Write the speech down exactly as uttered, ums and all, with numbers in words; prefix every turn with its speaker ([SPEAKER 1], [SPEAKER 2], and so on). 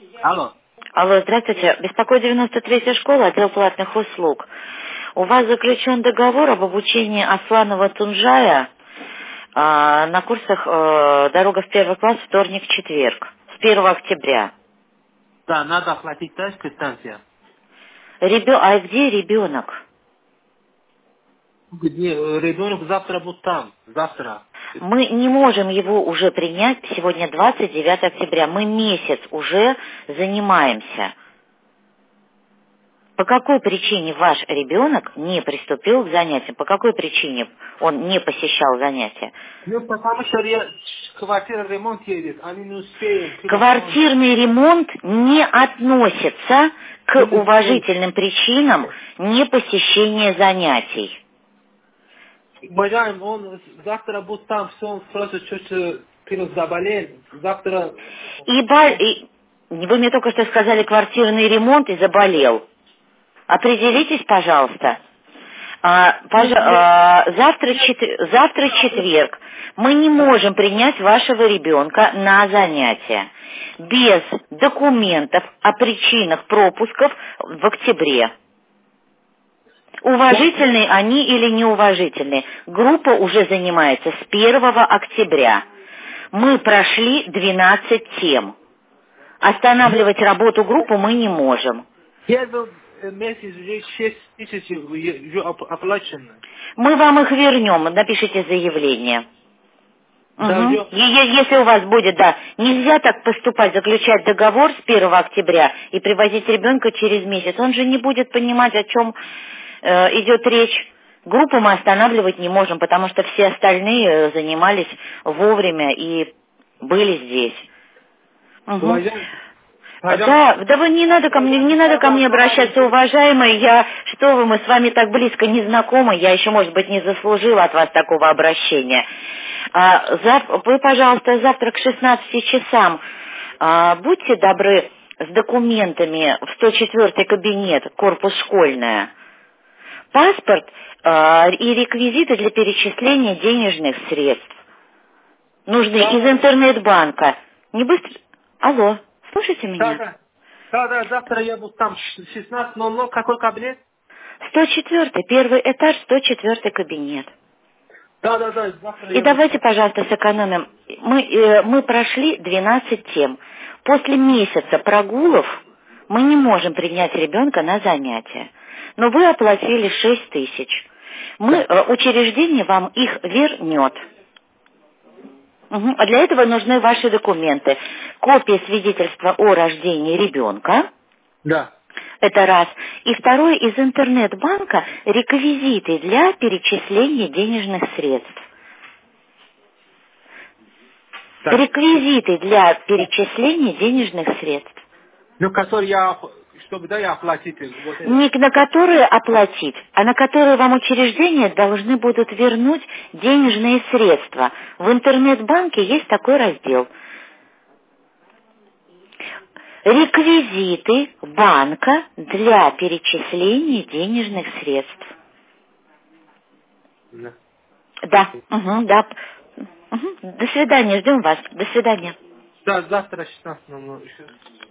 [SPEAKER 1] Алло.
[SPEAKER 2] Алло, здравствуйте. Беспокоит девяносто третья школа, отдел платных услуг. У вас заключен договор об обучении Асланова Тунжая а, на курсах э, «Дорога в первый класс», вторник-четверг, с первого октября.
[SPEAKER 1] Да, надо оплатить, да, квитанция?
[SPEAKER 2] Ребё... А где ребенок?
[SPEAKER 1] Где э, ребенок завтра будет там. Завтра.
[SPEAKER 2] Мы не можем его уже принять, сегодня двадцать девятое октября. Мы месяц уже занимаемся. По какой причине ваш ребенок не приступил к занятиям? По какой причине он не посещал занятия?
[SPEAKER 1] Ну, потому что ре- квартира ремонт едет, они не успеют. Телефон.
[SPEAKER 2] Квартирный ремонт не относится
[SPEAKER 1] Не
[SPEAKER 2] к
[SPEAKER 1] успеют.
[SPEAKER 2] уважительным причинам непосещения занятий.
[SPEAKER 1] Уважаем, он завтра будет там, все, он просто чуть-чуть пирус заболел. Завтра...
[SPEAKER 2] И, ба- и- вы мне только что сказали квартирный ремонт и заболел. Определитесь, пожалуйста. А, пожа- а, завтра, чет- завтра четверг. Мы не можем принять вашего ребенка на занятия без документов о причинах пропусков в октябре. Уважительные они или неуважительные. Группа уже занимается с первого октября. Мы прошли двенадцать тем. Останавливать работу группы мы не можем.
[SPEAKER 1] Первый э, месяц уже шесть тысяч уже оп- оплачено.
[SPEAKER 2] Мы вам их вернем, напишите заявление.
[SPEAKER 1] Да,
[SPEAKER 2] Угу.
[SPEAKER 1] уже...
[SPEAKER 2] И е- Если у вас будет, да, нельзя так поступать, заключать договор с первого октября и привозить ребенка через месяц. Он же не будет понимать, о чем э, идет речь. Группу мы останавливать не можем, потому что все остальные э, занимались вовремя и были здесь. Угу.
[SPEAKER 1] Уважаем, уважаем,
[SPEAKER 2] Да, да вы не надо ко мне, не надо ко мне обращаться, уважаемый. Я, что вы, мы с вами так близко не знакомы, я еще, может быть, не заслужила от вас такого обращения. А, зав- вы, пожалуйста, завтра к шестнадцати часам а, будьте добры с документами в сто четвёртый кабинет, корпус школьная, паспорт а, и реквизиты для перечисления денежных средств. Нужны
[SPEAKER 1] да,
[SPEAKER 2] из интернет-банка. Не быстро... Алло, слушайте
[SPEAKER 1] да,
[SPEAKER 2] меня?
[SPEAKER 1] да, да, да, завтра я буду там шестнадцать ноль ноль, какой кабинет?
[SPEAKER 2] сто четвёртый, первый этаж, сто четвёртый кабинет.
[SPEAKER 1] Да, да, да, завтра
[SPEAKER 2] И
[SPEAKER 1] я буду
[SPEAKER 2] давайте,
[SPEAKER 1] там.
[SPEAKER 2] пожалуйста, сэкономим. Мы, э, мы прошли двенадцать тем. После месяца прогулов мы не можем принять ребенка на занятия. Но вы оплатили шесть тысяч. Мы,
[SPEAKER 1] Да.
[SPEAKER 2] э, учреждение вам их вернет. Мгм. А для этого нужны ваши документы. Копия свидетельства о рождении ребенка.
[SPEAKER 1] Да.
[SPEAKER 2] Это раз. И второе, из интернет-банка реквизиты для перечисления денежных средств.
[SPEAKER 1] Так.
[SPEAKER 2] Реквизиты для перечисления денежных средств.
[SPEAKER 1] Ну, который я, чтобы, да, я оплатить, вот это.
[SPEAKER 2] Не на которые оплатить, а на которые вам учреждения должны будут вернуть денежные средства. В интернет-банке есть такой раздел. Реквизиты банка для перечисления денежных средств.
[SPEAKER 1] Да.
[SPEAKER 2] Да, угу, да. Мгм. До свидания, ждем вас. До свидания.
[SPEAKER 1] Да, завтра шестнадцать ноль ноль.